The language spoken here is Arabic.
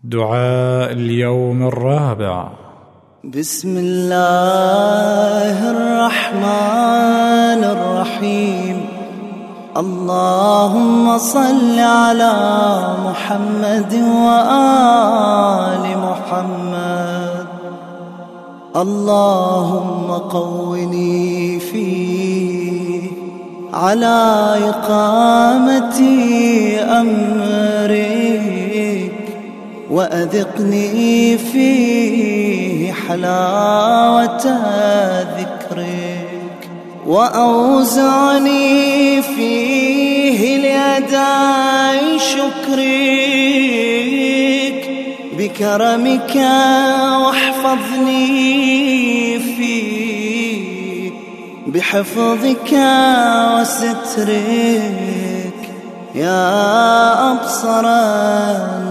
دعاء اليوم الرابع. بسم الله الرحمن الرحيم. اللهم صل على محمد وآل محمد. اللهم قوني فيه على إقامة أمرك، وأذقني فيه حلاوة ذكرك، وأوزعني فيه لأداء شكرك بكرمك، واحفظني فيه بحفظك وسترك يا أبصر